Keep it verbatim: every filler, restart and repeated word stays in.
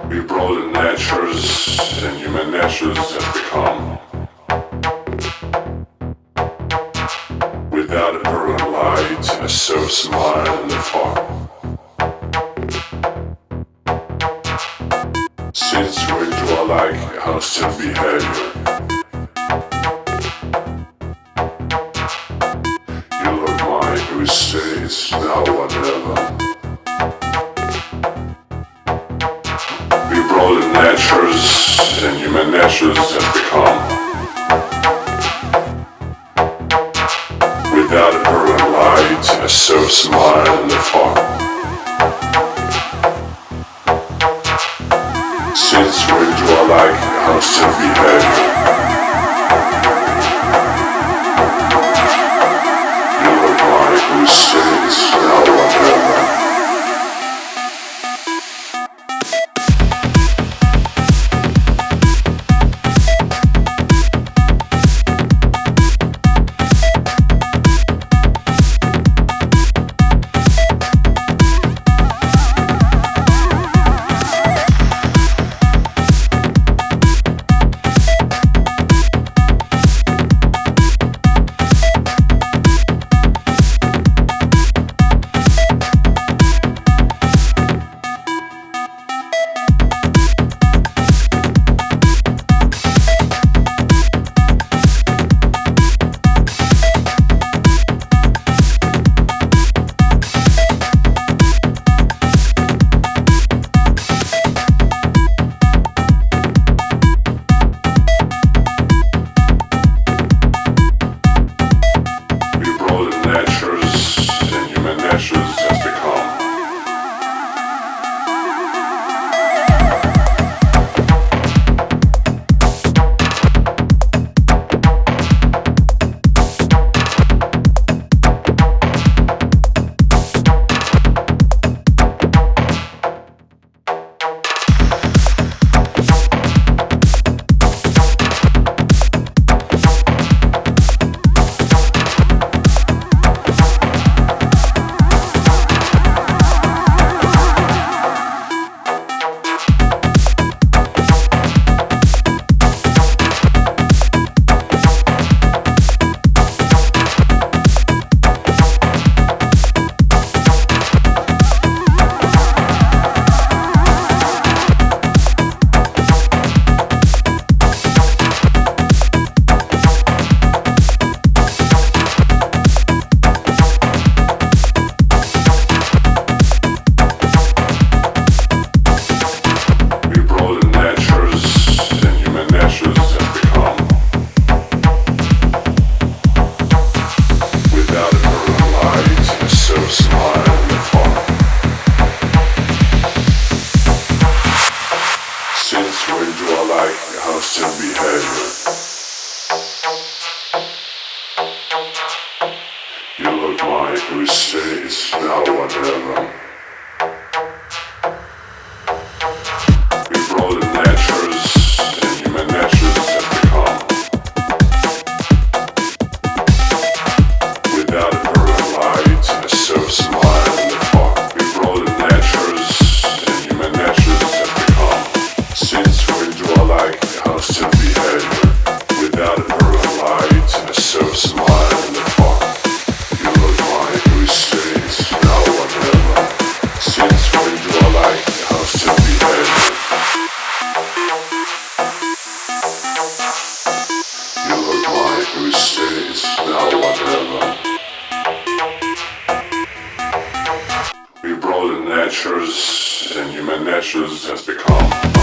We brought in natures and human natures has become. Without a burning light, a soul smile in the fog. Since we draw like a hostile behavior, you look mine who says now or never. We brought in natures and human natures has become. Without a burning light, a soul smile in the fog. Since we draw like a hostile behavior, you look like who says now or never. You look like who says now or never. We brought in natures and human natures have become. Without a burning light, a soul smile in the fog. We brought in natures and human natures have become. Since we draw like a hostile behavior. Without a burning light, a soul smile in the fog. You look like who says now or never. Since we draw like a hostile behavior. You look like who says now or never. We brought in natures and human natures has become.